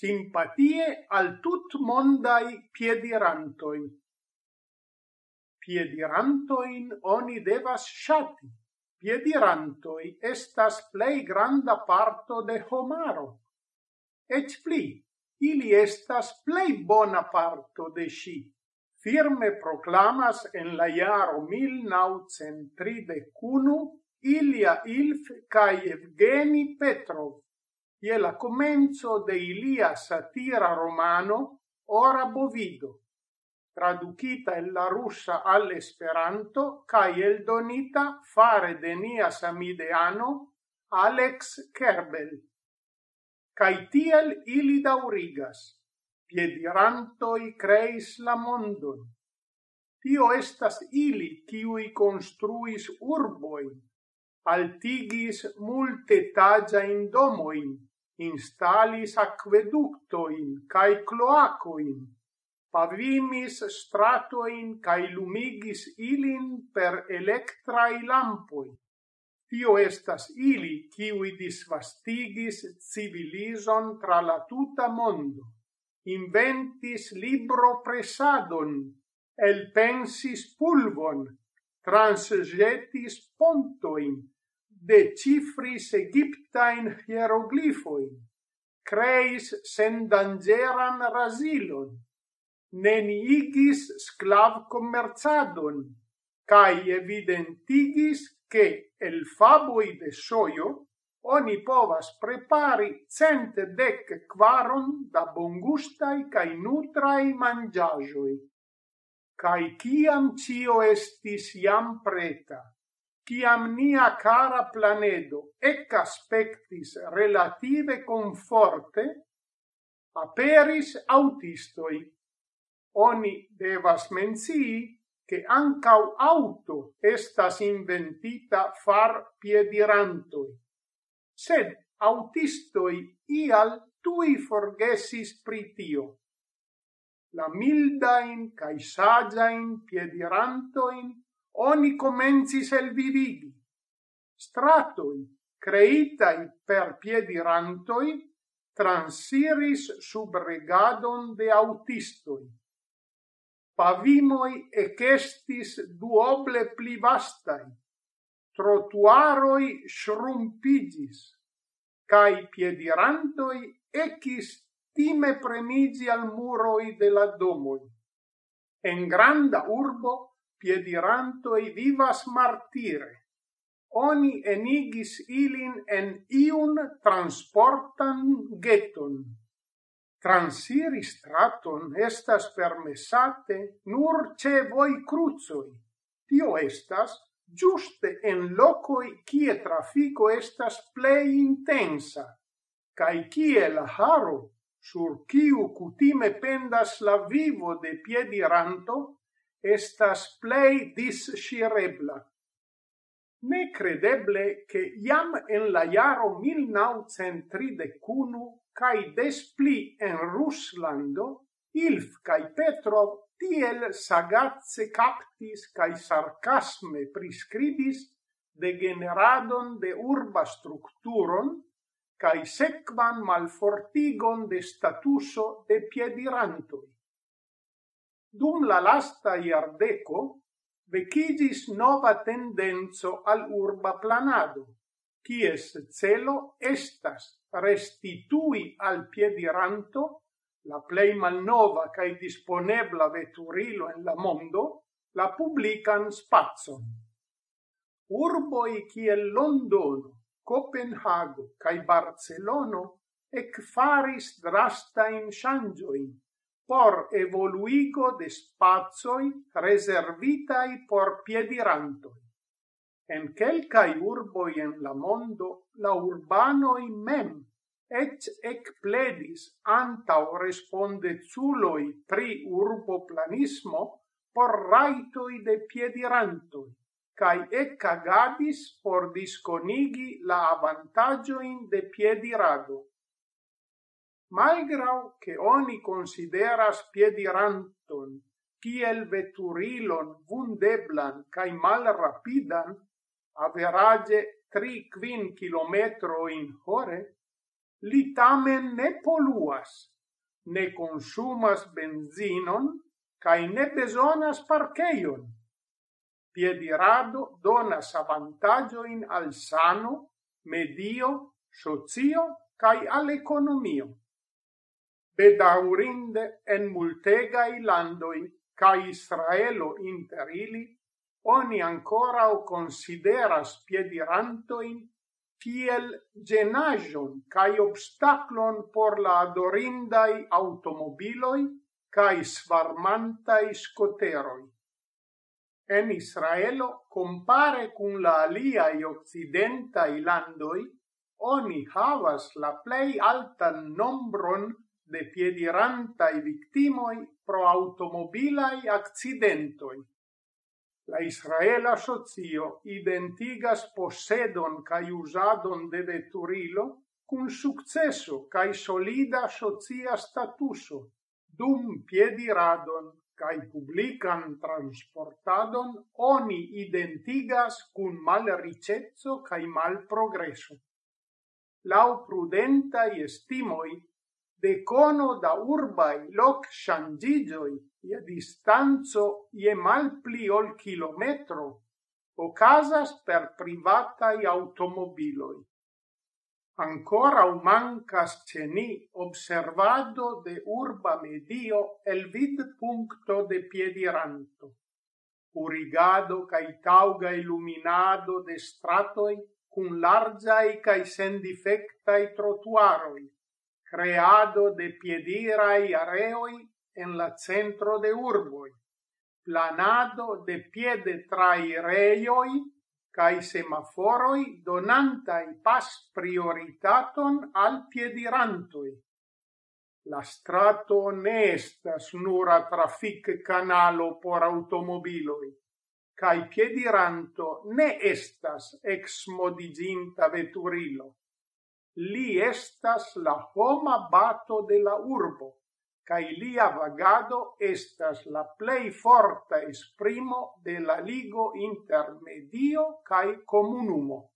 simpatie al tut mondai piedirantoi. Piedirantoin oni devas ŝati. Piedirantoi estas plej granda parto de homaro. Ec pli, ili estas plej bona parto de ŝi. Firme proclamas en la jaro 1931 Ilja Ilf kaj Evgeni Petrov, je la komenco de ilia satira romano Ora bovido, tradukita en la russa al Esperanto kaj eldonita fare de nia samideano Alex Kerbel. Kaj tiel ili daŭrigas. Piedirantoi creis la mondon. Tio estas ili, kiui construis urboin, altigis multetaĝajn domoin, instalis akveduktojn kaj kloakoin, pavimis stratoin kaj lumigis ilin per elektraj lampoj. Tio estas ili, kiui disvastigis civilizon tra la tuta mondo. Inventis libropresadon, elpensis pulvon, transjetis pontoin, decifris egiptain hieroglifoin, creis sendangeran rasilon, neniigis sclavcommercadon, cae evidentigis che el faboi de soio oni povas prepari 114 da bongustai cae nutrai mangiagioi. Cae ciam cio estis jam preta, ciam nia cara planedo ec aspectis relative conforte, aperis autistoi. Oni devas mencii che ancau auto estas inventita far piedirantoi. Sed autistoi ial tui forgesis pri tio. La mildain cae sagiain piedirantoin oni comencis elvivigi. Stratoi, creitai per piedirantoi, transiris sub regadon de autistoi. Pavimoi ecestis duoble pli vastai. Trotuaroi shrumpigis, cae piedirantoi ecis time premigi al muroi de la domoi. En granda urbo, piedirantoi vivas martire. Oni enigis ilin en iun transportan geton. Transiri straton estas permessate nur ce voi crucoi. Tio estas giuste en locoi kie trafico estas plei intensa, cae kie la haro, sur kiu kutime pendas la vivo de piediranto, estas plei disŝirebla. Ne credeble che iam en la jaro 1931 cae des pli en Ruslando, Ilf cae Petrov tiel sagace captis cae sarcasme prescribis degeneradon de urba structuron cae sekvan malfortigon de statuso de piedirantoi. Dum la lasta iardeco, vecigis nova tendenzo al urba planado, quies celo estas restitui al piediranto la plei malnova cae disponebla veturilo en la mondo, la publican spazon. Urboi kiel Londono, Copenhago cae Barcelono ec faris drastain ŝanĝojn por evoluigo de spazoi reservitai por piedirantoi. En kelkaj urboj en la mondo, la urbanoj mem ec pledis antau respondeculoi pri urboplanismo por raitoi de piedirantoi, cae ec agadis por disconigi la avantagioin de piedirado. Malgrau che oni consideras piediranton kiel veturilon vundeblan cae malrapidan, average 3-5 kilometroin hore, li tamen ne poluas, ne consumas benzinon, cae ne besonas parkeion. Piedirado donas avantagioin al sano, medio, socio, cae al economio. Bedaurinde en multegai landoi, cae Israelo inter ili, oni ancora o consideras piedirantoin kiel genajon cae obstaclon por la adorindai automobiloi cae svarmantai scoteroi. En Israelo, compare cum la aliai occidentai landoi, oni havas la plei altan nombron de piedirantai victimoi pro automobilai accidentoi. La Israela socio identigas possedon cae usadon de veturilo cum successo cae solida socia statuso, dum piediradon cae publican transportadon oni identigas cum malricezzo cae malprogresso. Lau prudentai estimoi, decono da urbai loc shangigioi ie distanzo ie malpli ol kilometro ocasas per privatai automobiloi. Ancora mancas ceni observado de urba medio el vid puncto de piediranto, purigado cae tauga illuminado de stratoi cum largiai cae sendifectai trotuaroi, creado de piedirai areoi en la centro de urboi, planado de piedetraireioi cae semaforoi donantai pas prioritaton al piedirantoi. La strato ne estas nura trafic canalo por automobiloi, cae piediranto ne estas exmodiginta veturilo. Li estas la homa bato de la urbo, cae lia vagado estas la plei forta esprimo de la ligo inter medio cae comunumo.